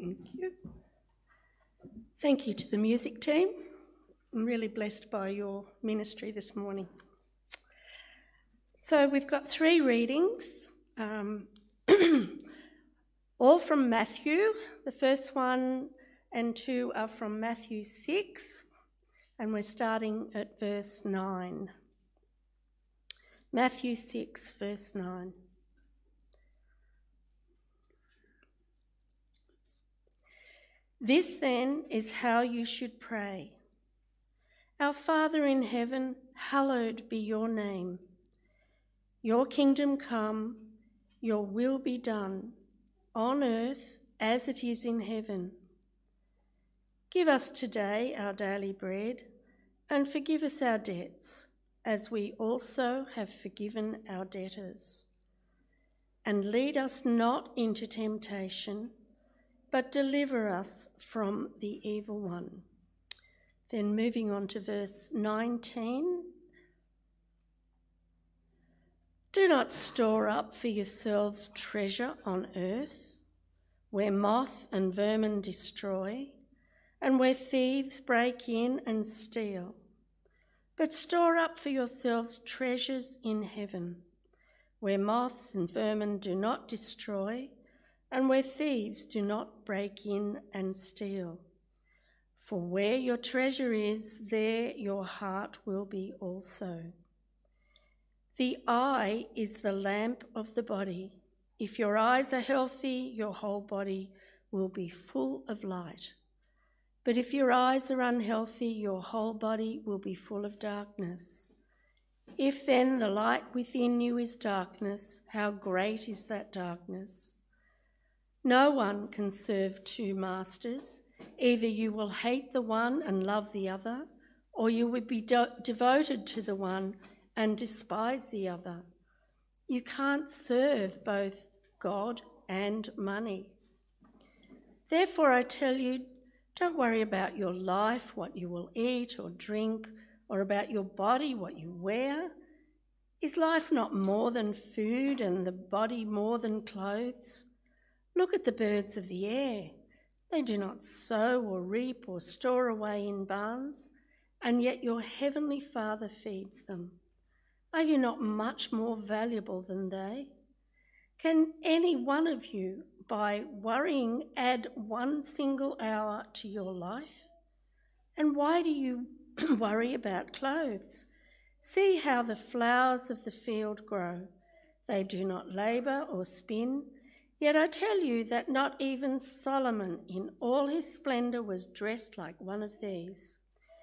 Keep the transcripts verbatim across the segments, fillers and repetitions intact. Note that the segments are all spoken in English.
Thank you. Thank you to the music team. I'm really blessed by your ministry this morning. So we've got three readings, um, all from Matthew. The first one and two are from Matthew six, and we're starting at verse nine. Matthew six, verse nine. This then is how you should pray. Our Father in heaven, hallowed be your name. Your kingdom come, your will be done, on earth as it is in heaven. Give us today our daily bread, and forgive us our debts, as we also have forgiven our debtors. And lead us not into temptation, but deliver us from the evil one. Then moving on to verse nineteen. Do not store up for yourselves treasure on earth, where moth and vermin destroy, and where thieves break in and steal. But store up for yourselves treasures in heaven, where moths and vermin do not destroy, and where thieves do not break in and steal. For where your treasure is, there your heart will be also. The eye is the lamp of the body. If your eyes are healthy, your whole body will be full of light. But if your eyes are unhealthy, your whole body will be full of darkness. If then the light within you is darkness, how great is that darkness? No one can serve two masters. Either you will hate the one and love the other, or you will be de- devoted to the one and despise the other. You can't serve both God and money. Therefore, I tell you, don't worry about your life, what you will eat or drink, or about your body, what you wear. Is life not more than food, and the body more than clothes? Look at the birds of the air. They do not sow or reap or store away in barns, and yet your heavenly Father feeds them. Are you not much more valuable than they? Can any one of you, by worrying, add one single hour to your life? And why do you worry about clothes? See how the flowers of the field grow. They do not labour or spin. Yet I tell you that not even Solomon in all his splendour was dressed like one of these.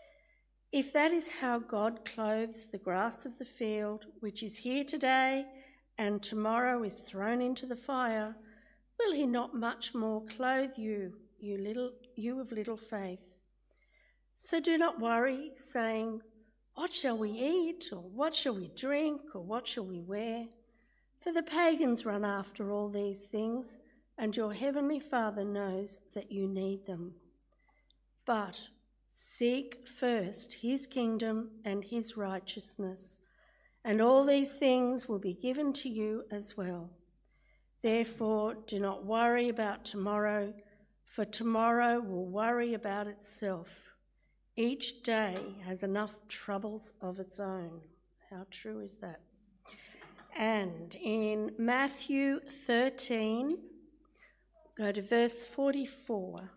If that is how God clothes the grass of the field, which is here today and tomorrow is thrown into the fire, will he not much more clothe you, you little, you of little faith? So do not worry, saying, what shall we eat, or what shall we drink, or what shall we wear? For the pagans run after all these things, and your heavenly Father knows that you need them. But seek first his kingdom and his righteousness, and all these things will be given to you as well. Therefore, do not worry about tomorrow, for tomorrow will worry about itself. Each day has enough troubles of its own. How true is that? And in Matthew thirteen, go to verse forty-four.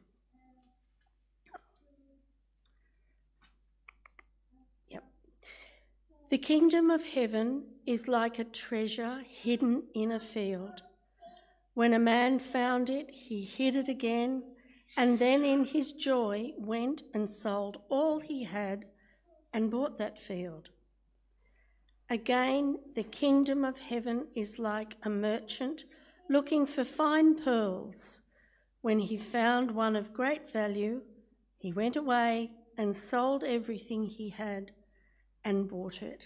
Yep. The kingdom of heaven is like a treasure hidden in a field. When a man found it, he hid it again, and then in his joy went and sold all he had and bought that field. Again, the kingdom of heaven is like a merchant looking for fine pearls. When he found one of great value, he went away and sold everything he had and bought it.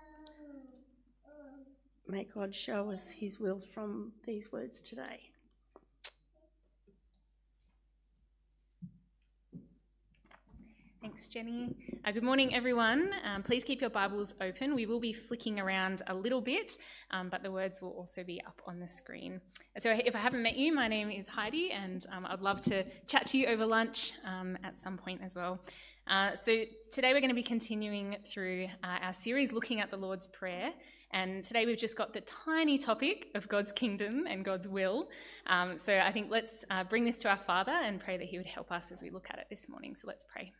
May God show us his will from these words today. Thanks, Thanks, Jenny. Uh, good morning, everyone. Um, please keep your Bibles open. We will be flicking around a little bit, um, but the words will also be up on the screen. So if I haven't met you, my name is Heidi, and um, I'd love to chat to you over lunch um, at some point as well. Uh, so today we're going to be continuing through uh, our series looking at the Lord's Prayer. And today we've just got the tiny topic of God's kingdom and God's will. Um, so I think let's uh, bring this to our Father and pray that he would help us as we look at it this morning. So let's pray.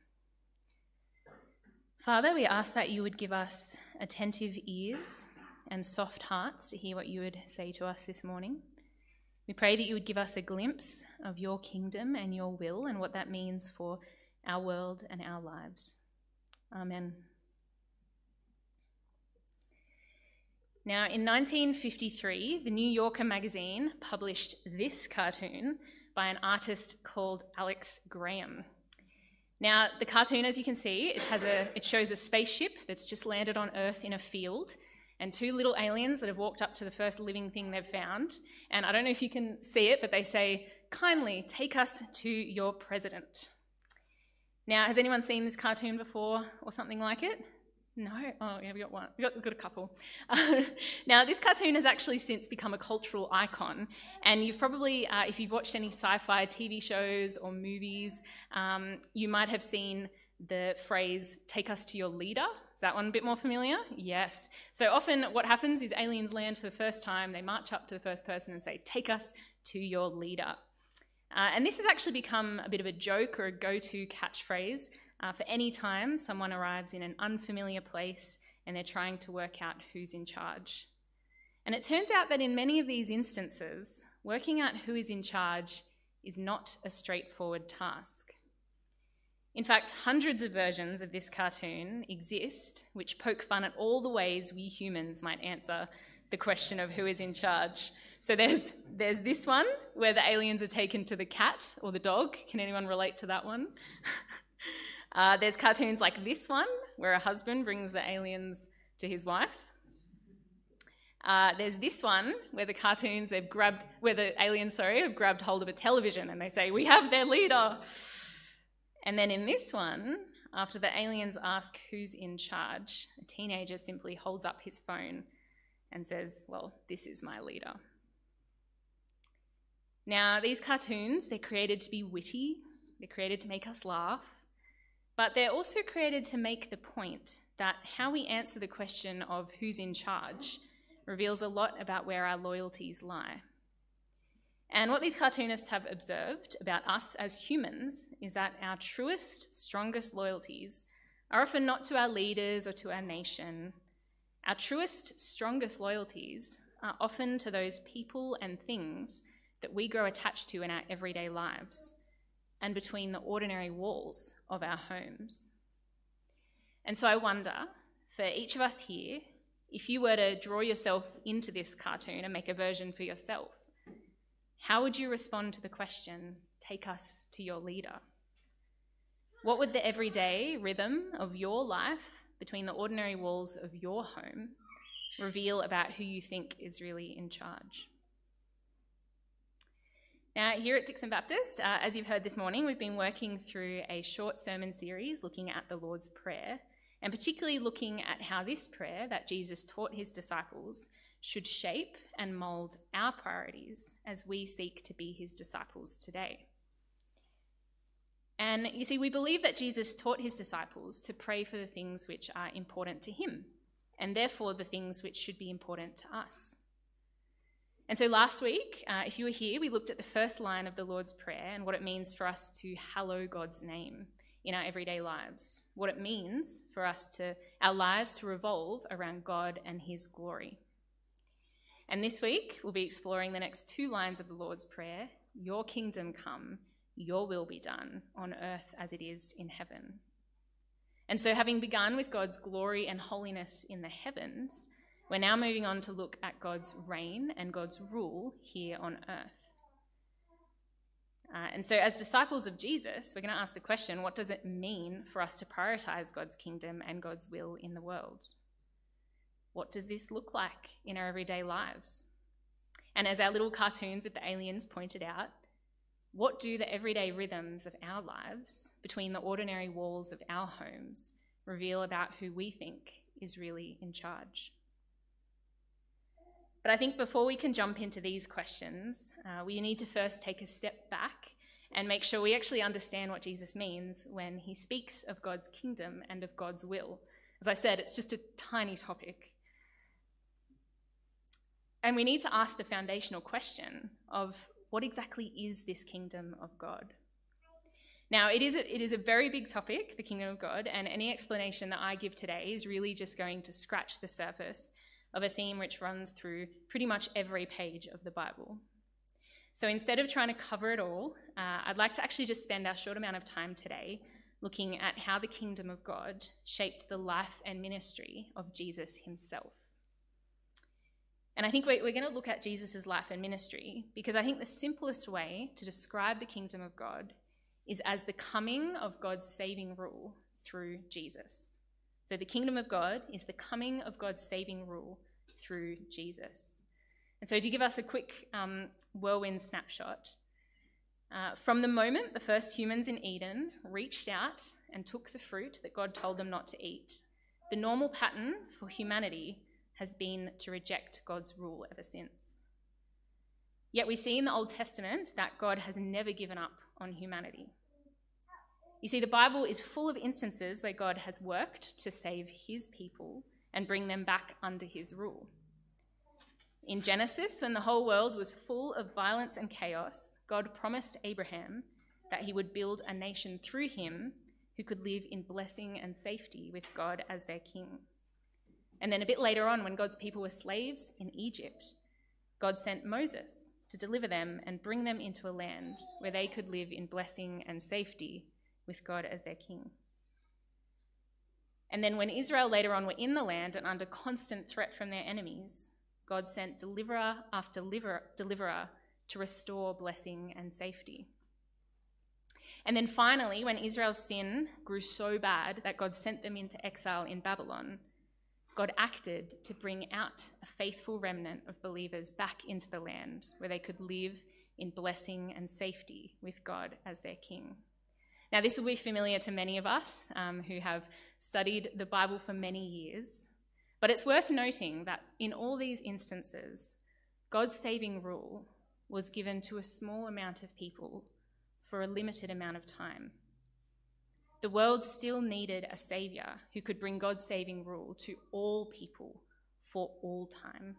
Father, we ask that you would give us attentive ears and soft hearts to hear what you would say to us this morning. We pray that you would give us a glimpse of your kingdom and your will and what that means for our world and our lives. Amen. Now, in nineteen fifty-three, the New Yorker magazine published this cartoon by an artist called Alex Graham. Now, the cartoon, as you can see, it has a it shows a spaceship that's just landed on Earth in a field, and two little aliens that have walked up to the first living thing they've found. And I don't know if you can see it, but they say, "Kindly take us to your president." Now, has anyone seen this cartoon before or something like it? No? Oh, yeah, we got one. We got, we got a couple. Uh, now, this cartoon has actually since become a cultural icon, and you've probably, uh, if you've watched any sci-fi T V shows or movies, um, you might have seen the phrase, "take us to your leader." Is that one a bit more familiar? Yes. So often what happens is aliens land for the first time, they march up to the first person and say, "take us to your leader." Uh, and this has actually become a bit of a joke or a go-to catchphrase Uh, for any time someone arrives in an unfamiliar place and they're trying to work out who's in charge. And it turns out that in many of these instances, working out who is in charge is not a straightforward task. In fact, hundreds of versions of this cartoon exist which poke fun at all the ways we humans might answer the question of who is in charge. So there's, there's this one where the aliens are taken to the cat or the dog. Can anyone relate to that one? Uh, there's cartoons like this one, where a husband brings the aliens to his wife. Uh, there's this one, where the cartoons, they've grabbed, where the aliens, sorry, have grabbed hold of a television and they say, "We have their leader." And then in this one, after the aliens ask who's in charge, a teenager simply holds up his phone and says, "Well, this is my leader." Now, these cartoons, they're created to be witty, they're created to make us laugh, but they're also created to make the point that how we answer the question of who's in charge reveals a lot about where our loyalties lie. And what these cartoonists have observed about us as humans is that our truest, strongest loyalties are often not to our leaders or to our nation. Our truest, strongest loyalties are often to those people and things that we grow attached to in our everyday lives, and between the ordinary walls of our homes. And so I wonder, for each of us here, if you were to draw yourself into this cartoon and make a version for yourself, how would you respond to the question, "Take us to your leader"? What would the everyday rhythm of your life between the ordinary walls of your home reveal about who you think is really in charge? Now, here at Dixon Baptist, uh, as you've heard this morning, we've been working through a short sermon series looking at the Lord's Prayer, and particularly looking at how this prayer that Jesus taught his disciples should shape and mould our priorities as we seek to be his disciples today. And you see, we believe that Jesus taught his disciples to pray for the things which are important to him, and therefore the things which should be important to us. And so last week, uh, if you were here, we looked at the first line of the Lord's Prayer and what it means for us to hallow God's name in our everyday lives, what it means for us to, our lives to revolve around God and his glory. And this week, we'll be exploring the next two lines of the Lord's Prayer, "Your kingdom come, your will be done on earth as it is in heaven." And so having begun with God's glory and holiness in the heavens, we're now moving on to look at God's reign and God's rule here on earth. Uh, and so as disciples of Jesus, we're going to ask the question, what does it mean for us to prioritize God's kingdom and God's will in the world? What does this look like in our everyday lives? And as our little cartoons with the aliens pointed out, what do the everyday rhythms of our lives, between the ordinary walls of our homes, reveal about who we think is really in charge? But I think before we can jump into these questions, uh, we need to first take a step back and make sure we actually understand what Jesus means when he speaks of God's kingdom and of God's will. As I said, it's just a tiny topic. And we need to ask the foundational question of what exactly is this kingdom of God? Now, it is a, it is a very big topic, the kingdom of God, and any explanation that I give today is really just going to scratch the surface of a theme which runs through pretty much every page of the Bible. So instead of trying to cover it all, uh, I'd like to actually just spend our short amount of time today looking at how the kingdom of God shaped the life and ministry of Jesus himself. And I think we're, we're going to look at Jesus' life and ministry because I think the simplest way to describe the kingdom of God is as the coming of God's saving rule through Jesus. So the kingdom of God is the coming of God's saving rule through Jesus. And so to give us a quick um, whirlwind snapshot, uh, from the moment the first humans in Eden reached out and took the fruit that God told them not to eat, the normal pattern for humanity has been to reject God's rule ever since. Yet we see in the Old Testament that God has never given up on humanity. You see, the Bible is full of instances where God has worked to save his people and bring them back under his rule. In Genesis, when the whole world was full of violence and chaos, God promised Abraham that he would build a nation through him who could live in blessing and safety with God as their king. And then a bit later on, when God's people were slaves in Egypt, God sent Moses to deliver them and bring them into a land where they could live in blessing and safety with God as their king. And then when Israel later on were in the land and under constant threat from their enemies, God sent deliverer after deliverer, deliverer to restore blessing and safety. And then finally, when Israel's sin grew so bad that God sent them into exile in Babylon, God acted to bring out a faithful remnant of believers back into the land where they could live in blessing and safety with God as their king. Now, this will be familiar to many of us um, who have studied the Bible for many years, but it's worth noting that in all these instances, God's saving rule was given to a small amount of people for a limited amount of time. The world still needed a saviour who could bring God's saving rule to all people for all time.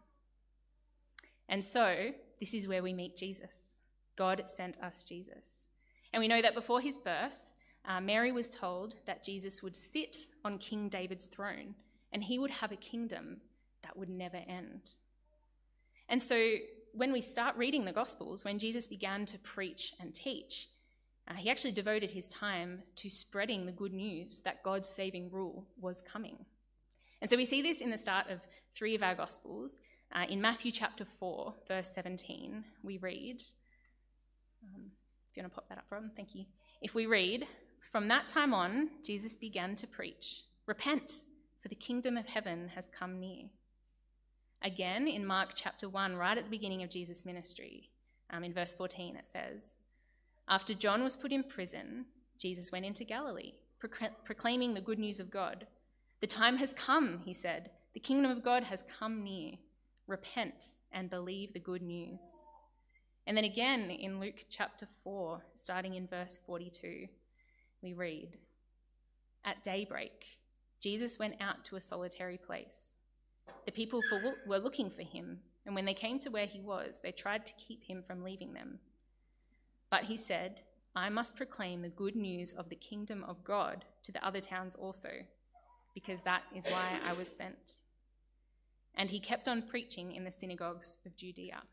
And so, this is where we meet Jesus. God sent us Jesus. And we know that before his birth, uh, Mary was told that Jesus would sit on King David's throne and he would have a kingdom that would never end. And so when we start reading the Gospels, when Jesus began to preach and teach, uh, he actually devoted his time to spreading the good news that God's saving rule was coming. And so we see this in the start of three of our Gospels. Uh, in Matthew chapter four, verse seventeen, we read, um, if you want to pop that up, Rob, thank you. If we read, "From that time on, Jesus began to preach, 'Repent, for the kingdom of heaven has come near.'" Again, in Mark chapter one, right at the beginning of Jesus' ministry, um, in verse fourteen, it says, "After John was put in prison, Jesus went into Galilee, proc- proclaiming the good news of God. 'The time has come,' he said. 'The kingdom of God has come near. Repent and believe the good news.'" And then again in Luke chapter four, starting in verse forty-two, we read, "At daybreak, Jesus went out to a solitary place. The people for, were looking for him, and when they came to where he was, they tried to keep him from leaving them. But he said, 'I must proclaim the good news of the kingdom of God to the other towns also, because that is why I was sent.' And he kept on preaching in the synagogues of Judea."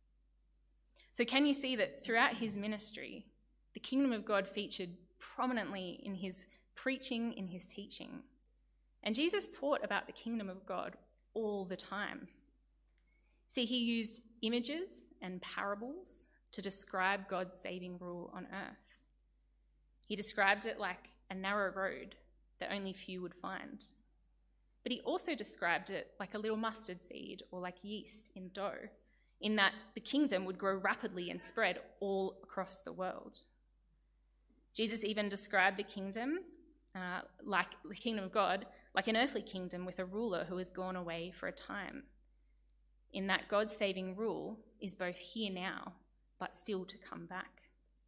So can you see that throughout his ministry, the kingdom of God featured prominently in his preaching, in his teaching? And Jesus taught about the kingdom of God all the time. See, he used images and parables to describe God's saving rule on earth. He describes it like a narrow road that only few would find. But he also described it like a little mustard seed or like yeast in dough, in that the kingdom would grow rapidly and spread all across the world. Jesus even described the kingdom, uh, like the kingdom of God, like an earthly kingdom with a ruler who has gone away for a time, in that God's saving rule is both here now, but still to come back.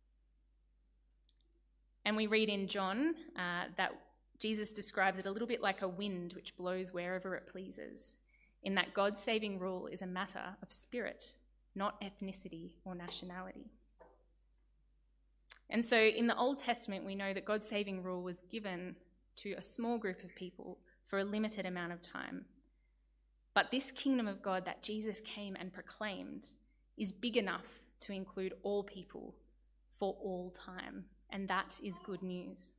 And we read in John uh, that Jesus describes it a little bit like a wind which blows wherever it pleases, in that God's saving rule is a matter of spirit, not ethnicity or nationality. And so in the Old Testament, we know that God's saving rule was given to a small group of people for a limited amount of time. But this kingdom of God that Jesus came and proclaimed is big enough to include all people for all time, and that is good news.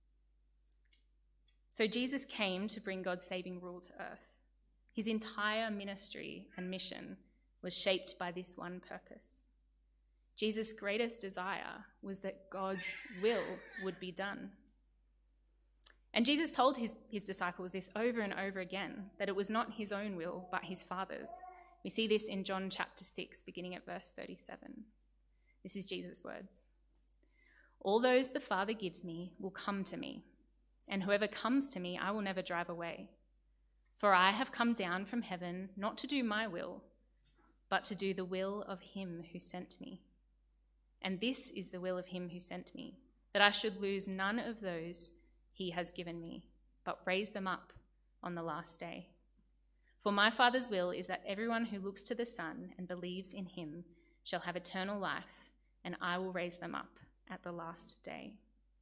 So Jesus came to bring God's saving rule to earth. His entire ministry and mission was shaped by this one purpose. Jesus' greatest desire was that God's will would be done. And Jesus told his, his disciples this over and over again, that it was not his own will, but his Father's. We see this in John chapter six, beginning at verse thirty-seven. This is Jesus' words. All those the Father gives me will come to me, and whoever comes to me I will never drive away. For I have come down from heaven not to do my will, but to do the will of him who sent me. And this is the will of him who sent me, that I should lose none of those he has given me, but raise them up on the last day. For my Father's will is that everyone who looks to the Son and believes in him shall have eternal life, and I will raise them up at the last day.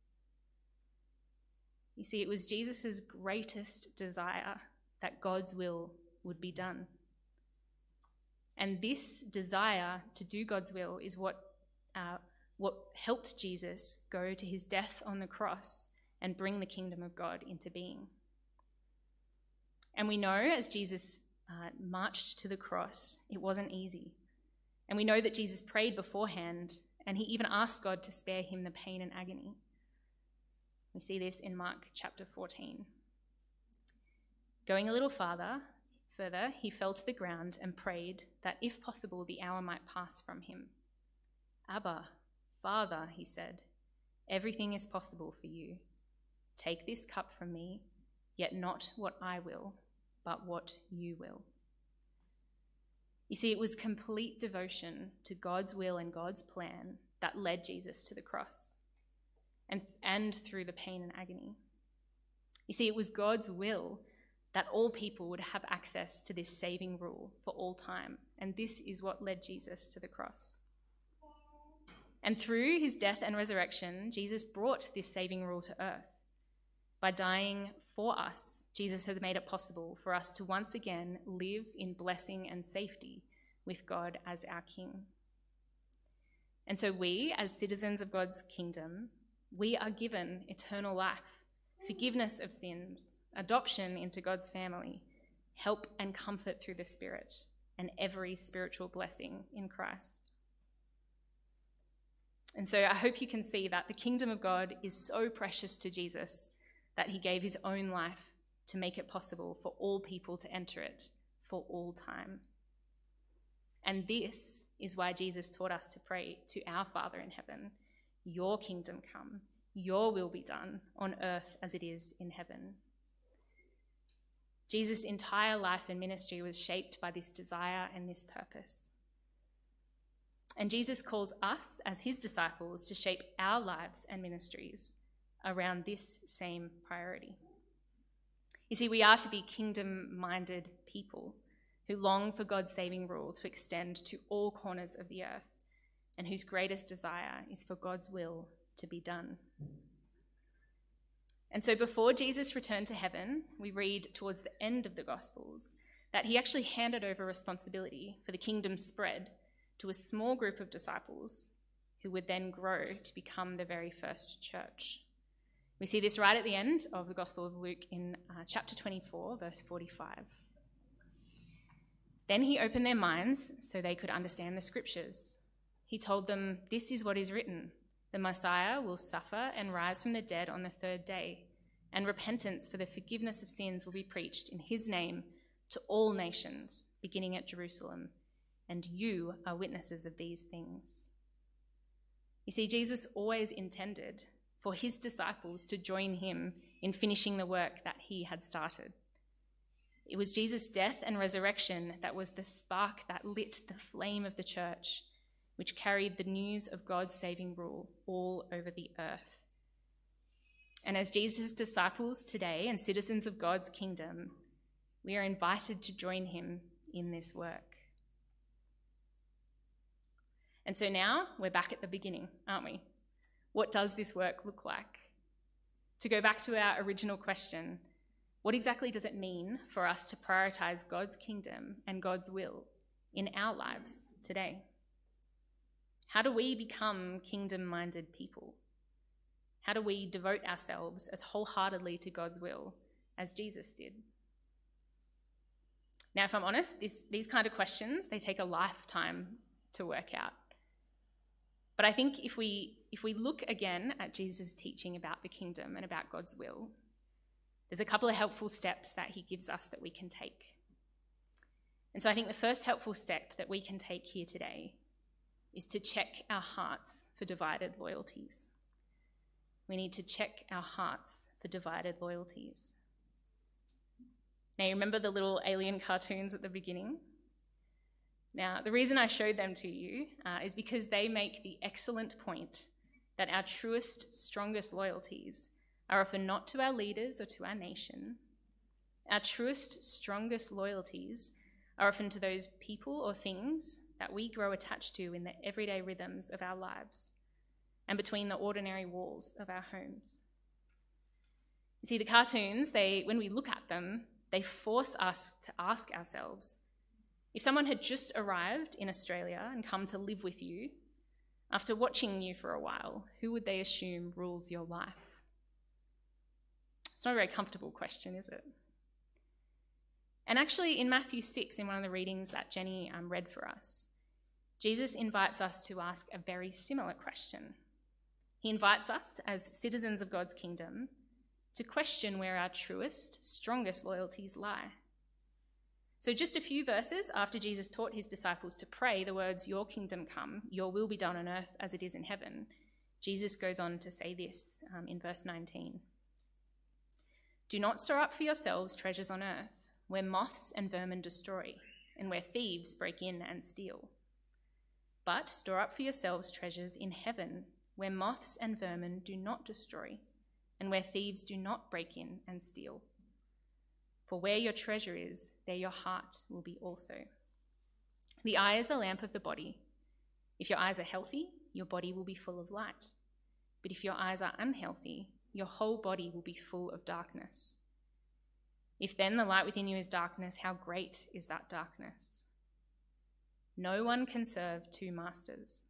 You see, it was Jesus' greatest desire that God's will would be done. And this desire to do God's will is what, uh, what helped Jesus go to his death on the cross and bring the kingdom of God into being. And we know as Jesus uh, marched to the cross, it wasn't easy. And we know that Jesus prayed beforehand, and he even asked God to spare him the pain and agony. We see this in Mark chapter fourteen. Going a little farther, further, he fell to the ground and prayed that if possible the hour might pass from him. Abba, Father, he said, everything is possible for you. Take this cup from me, yet not what I will, but what you will. You see, it was complete devotion to God's will and God's plan that led Jesus to the cross and, and through the pain and agony. You see, it was God's will that all people would have access to this saving rule for all time, and this is what led Jesus to the cross. And through his death and resurrection, Jesus brought this saving rule to earth. By dying for us, Jesus has made it possible for us to once again live in blessing and safety with God as our King. And so we, as citizens of God's kingdom, we are given eternal life, forgiveness of sins, adoption into God's family, help and comfort through the Spirit, and every spiritual blessing in Christ. And so I hope you can see that the kingdom of God is so precious to Jesus that he gave his own life to make it possible for all people to enter it for all time. And this is why Jesus taught us to pray to our Father in heaven, your kingdom come, your will be done on earth as it is in heaven. Jesus' entire life and ministry was shaped by this desire and this purpose. And Jesus calls us as his disciples to shape our lives and ministries around this same priority. You see, we are to be kingdom-minded people who long for God's saving rule to extend to all corners of the earth, and whose greatest desire is for God's will to be done. And so before Jesus returned to heaven, we read towards the end of the Gospels that he actually handed over responsibility for the kingdom's spread to a small group of disciples who would then grow to become the very first church. We see this right at the end of the Gospel of Luke in uh, chapter twenty-four, verse forty-five. Then he opened their minds so they could understand the scriptures. He told them, "This is what is written. The Messiah will suffer and rise from the dead on the third day, and repentance for the forgiveness of sins will be preached in his name to all nations, beginning at Jerusalem. and you are witnesses of these things." You see, Jesus always intended for his disciples to join him in finishing the work that he had started. It was Jesus' death and resurrection that was the spark that lit the flame of the church, which carried the news of God's saving rule all over the earth. And as Jesus' disciples today and citizens of God's kingdom, we are invited to join him in this work. And so now we're back at the beginning, aren't we? What does this work look like? To go back to our original question, what exactly does it mean for us to prioritize God's kingdom and God's will in our lives today? How do we become kingdom-minded people? How do we devote ourselves as wholeheartedly to God's will as Jesus did? Now, if I'm honest, this, these kind of questions, they take a lifetime to work out. But I think if we if we look again at Jesus' teaching about the kingdom and about God's will, there's a couple of helpful steps that he gives us that we can take. And so I think the first helpful step that we can take here today is to check our hearts for divided loyalties. We need to check our hearts for divided loyalties. Now, you remember the little alien cartoons at the beginning? Now, the reason I showed them to you uh, is because they make the excellent point that our truest, strongest loyalties are often not to our leaders or to our nation. Our truest, strongest loyalties are often to those people or things that we grow attached to in the everyday rhythms of our lives and between the ordinary walls of our homes. You see, the cartoons, they, when we look at them, they force us to ask ourselves, if someone had just arrived in Australia and come to live with you, after watching you for a while, who would they assume rules your life? It's not a very comfortable question, is it? And actually, in Matthew six, in one of the readings that Jenny um, read for us, Jesus invites us to ask a very similar question. He invites us, as citizens of God's kingdom, to question where our truest, strongest loyalties lie. So just a few verses after Jesus taught his disciples to pray the words, "Your kingdom come, your will be done on earth as it is in heaven," Jesus goes on to say this um, in verse nineteen. "Do not store up for yourselves treasures on earth, where moths and vermin destroy, and where thieves break in and steal. But store up for yourselves treasures in heaven, where moths and vermin do not destroy, and where thieves do not break in and steal. For where your treasure is, there your heart will be also. The eye is a lamp of the body. If your eyes are healthy, your body will be full of light. But if your eyes are unhealthy, your whole body will be full of darkness. If then the light within you is darkness, how great is that darkness? No one can serve two masters.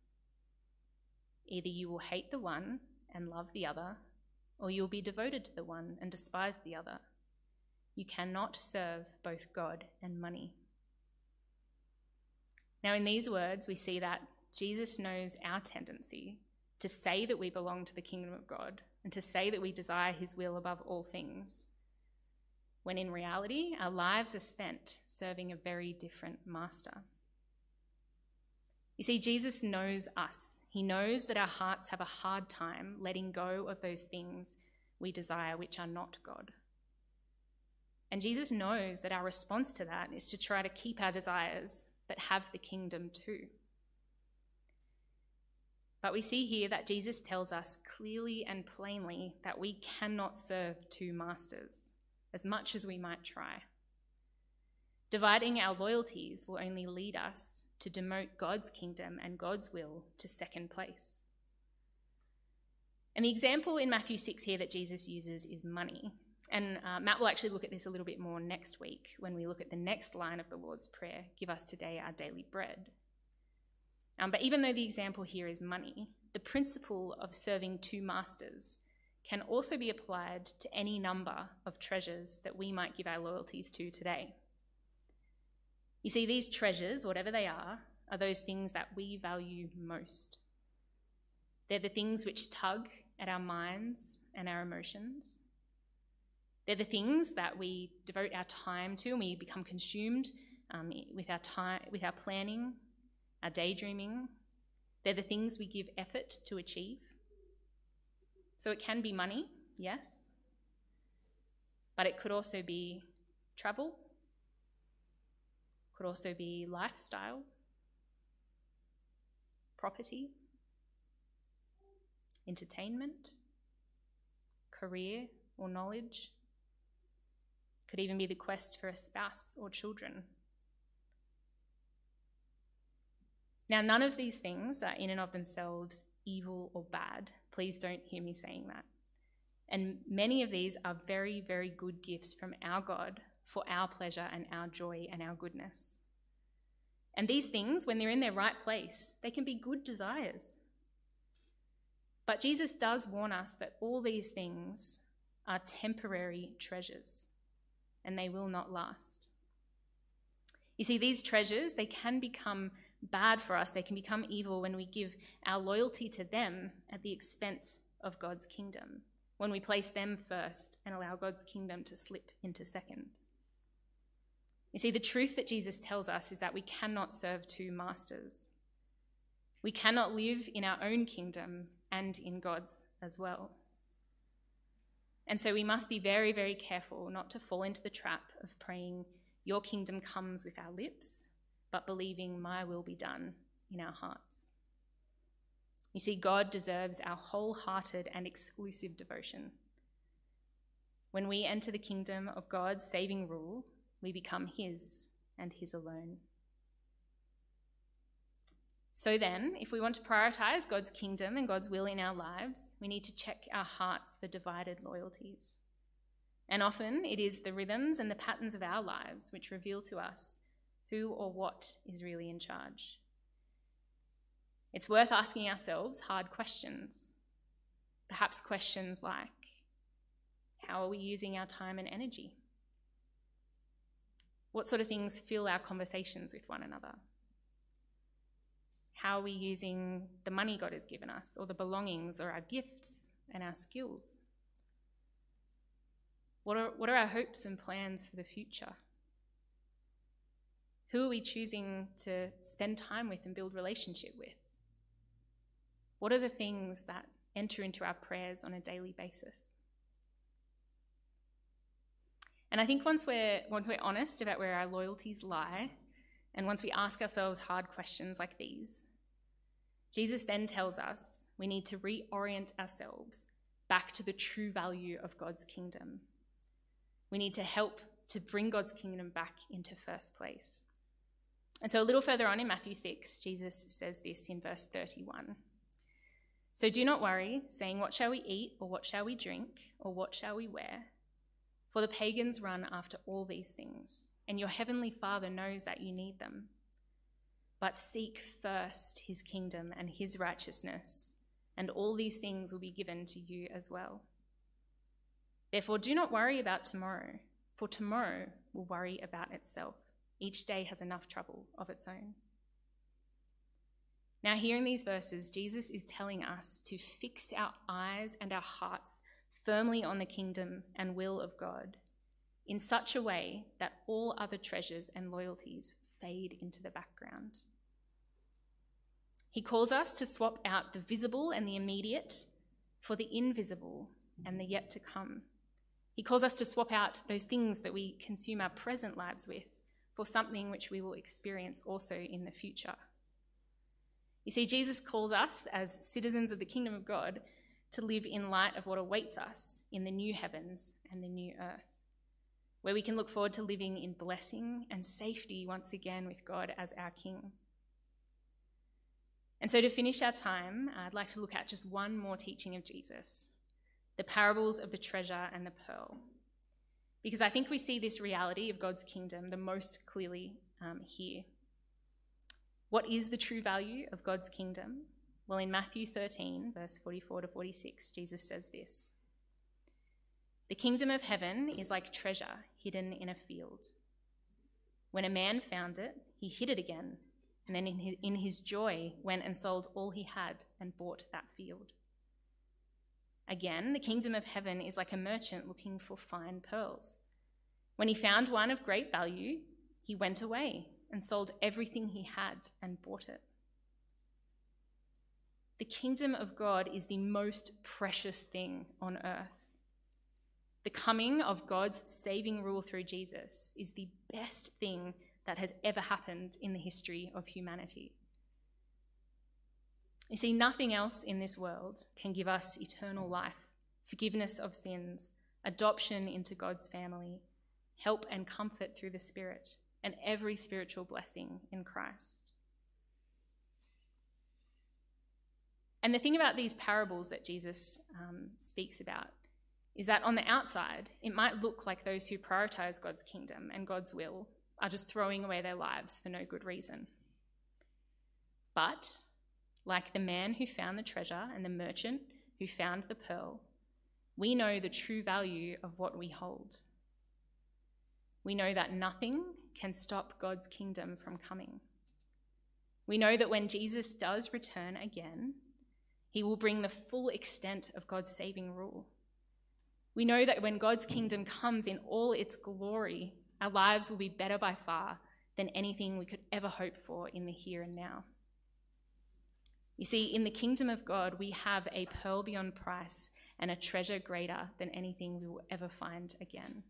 Either you will hate the one and love the other, or you will be devoted to the one and despise the other. You cannot serve both God and money." Now, in these words, we see that Jesus knows our tendency to say that we belong to the kingdom of God and to say that we desire his will above all things, when in reality, our lives are spent serving a very different master. You see, Jesus knows us. He knows that our hearts have a hard time letting go of those things we desire which are not God. And Jesus knows that our response to that is to try to keep our desires that have the kingdom too. But we see here that Jesus tells us clearly and plainly that we cannot serve two masters, as much as we might try. Dividing our loyalties will only lead us to demote God's kingdom and God's will to second place. And the example in Matthew six here that Jesus uses is money. And uh, Matt will actually look at this a little bit more next week when we look at the next line of the Lord's Prayer, "Give us today our daily bread." Um, but even though the example here is money, the principle of serving two masters can also be applied to any number of treasures that we might give our loyalties to today. You see, these treasures, whatever they are, are those things that we value most. They're the things which tug at our minds and our emotions. They're the things that we devote our time to, and we become consumed um, with our time, with our planning, our daydreaming. They're the things we give effort to achieve. So it can be money, yes, but it could also be travel, could also be lifestyle, property, entertainment, career or knowledge. Could even be the quest for a spouse or children. Now, none of these things are in and of themselves evil or bad. Please don't hear me saying that. And many of these are very, very good gifts from our God for our pleasure and our joy and our goodness. And these things, when they're in their right place, they can be good desires. But Jesus does warn us that all these things are temporary treasures, and they will not last. You see, these treasures, they can become bad for us. They can become evil when we give our loyalty to them at the expense of God's kingdom, when we place them first and allow God's kingdom to slip into second. You see, the truth that Jesus tells us is that we cannot serve two masters. We cannot live in our own kingdom and in God's as well. And so we must be very, very careful not to fall into the trap of praying, "Your kingdom comes," with our lips, but believing "My will be done" in our hearts. You see, God deserves our wholehearted and exclusive devotion. When we enter the kingdom of God's saving rule, we become his and his alone. So then, if we want to prioritize God's kingdom and God's will in our lives, we need to check our hearts for divided loyalties. And often it is the rhythms and the patterns of our lives which reveal to us who or what is really in charge. It's worth asking ourselves hard questions. Perhaps questions like, how are we using our time and energy? What sort of things fill our conversations with one another? How are we using the money God has given us, or the belongings, or our gifts and our skills? What are, what are our hopes and plans for the future? Who are we choosing to spend time with and build relationship with? What are the things that enter into our prayers on a daily basis? And I think once we're, once we're honest about where our loyalties lie, and once we ask ourselves hard questions like these, Jesus then tells us we need to reorient ourselves back to the true value of God's kingdom. We need to help to bring God's kingdom back into first place. And so a little further on in Matthew six, Jesus says this in verse thirty-one. "So do not worry, saying, 'What shall we eat?' or 'What shall we drink?' or 'What shall we wear?' For the pagans run after all these things, and your heavenly Father knows that you need them. But seek first his kingdom and his righteousness, and all these things will be given to you as well. Therefore do not worry about tomorrow, for tomorrow will worry about itself. Each day has enough trouble of its own." Now, here in these verses, Jesus is telling us to fix our eyes and our hearts firmly on the kingdom and will of God in such a way that all other treasures and loyalties fade into the background. He calls us to swap out the visible and the immediate for the invisible and the yet to come. He calls us to swap out those things that we consume our present lives with for something which we will experience also in the future. You see, Jesus calls us as citizens of the kingdom of God to live in light of what awaits us in the new heavens and the new earth, where we can look forward to living in blessing and safety once again with God as our King. And so to finish our time, I'd like to look at just one more teaching of Jesus, the parables of the treasure and the pearl, because I think we see this reality of God's kingdom the most clearly um, here. What is the true value of God's kingdom? Well, in Matthew thirteen, verse forty-four to forty-six, Jesus says this: "The kingdom of heaven is like treasure hidden in a field. When a man found it, he hid it again, and then in his, in his joy went and sold all he had and bought that field. Again, the kingdom of heaven is like a merchant looking for fine pearls. When he found one of great value, he went away and sold everything he had and bought it. The kingdom of God is the most precious thing on earth. The coming of God's saving rule through Jesus is the best thing that has ever happened in the history of humanity. You see, nothing else in this world can give us eternal life, forgiveness of sins, adoption into God's family, help and comfort through the Spirit, and every spiritual blessing in Christ. And the thing about these parables that Jesus um, speaks about is that on the outside, it might look like those who prioritize God's kingdom and God's will are just throwing away their lives for no good reason. But, like the man who found the treasure and the merchant who found the pearl, we know the true value of what we hold. We know that nothing can stop God's kingdom from coming. We know that when Jesus does return again, he will bring the full extent of God's saving rule. We know that when God's kingdom comes in all its glory, our lives will be better by far than anything we could ever hope for in the here and now. You see, in the kingdom of God, we have a pearl beyond price and a treasure greater than anything we will ever find again.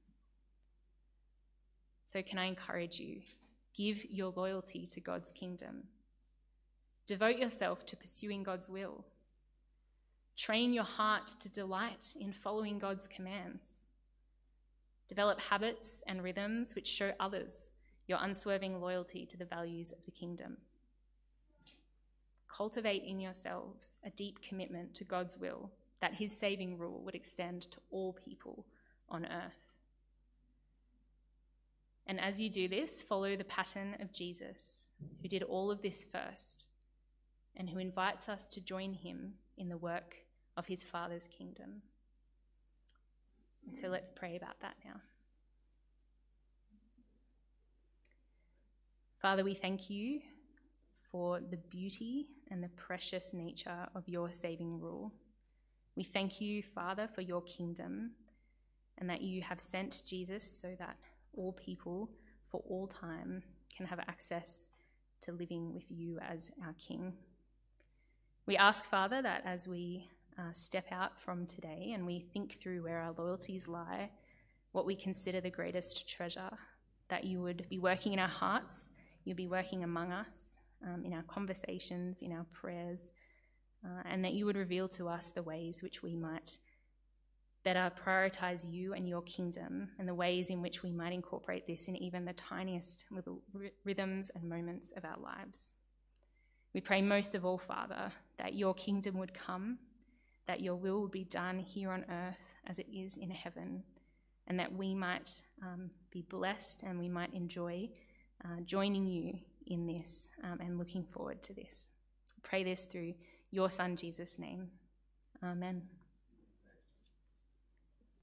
So can I encourage you, give your loyalty to God's kingdom. Devote yourself to pursuing God's will. Train your heart to delight in following God's commands. Develop habits and rhythms which show others your unswerving loyalty to the values of the kingdom. Cultivate in yourselves a deep commitment to God's will, that his saving rule would extend to all people on earth. And as you do this, follow the pattern of Jesus, who did all of this first, and who invites us to join him in the work of his Father's kingdom. And so let's pray about that now. Father, we thank you for the beauty and the precious nature of your saving rule. We thank you, Father, for your kingdom, and that you have sent Jesus so that all people for all time can have access to living with you as our King. We ask, Father, that as we uh, step out from today and we think through where our loyalties lie, what we consider the greatest treasure, that you would be working in our hearts, you'd be working among us, um, in our conversations, in our prayers, uh, and that you would reveal to us the ways which we might better prioritize you and your kingdom, and the ways in which we might incorporate this in even the tiniest little r- rhythms and moments of our lives. We pray most of all, Father, that your kingdom would come, that your will would be done here on earth as it is in heaven, and that we might um, be blessed and we might enjoy uh, joining you in this um, and looking forward to this. I pray this through your Son, Jesus' name. Amen.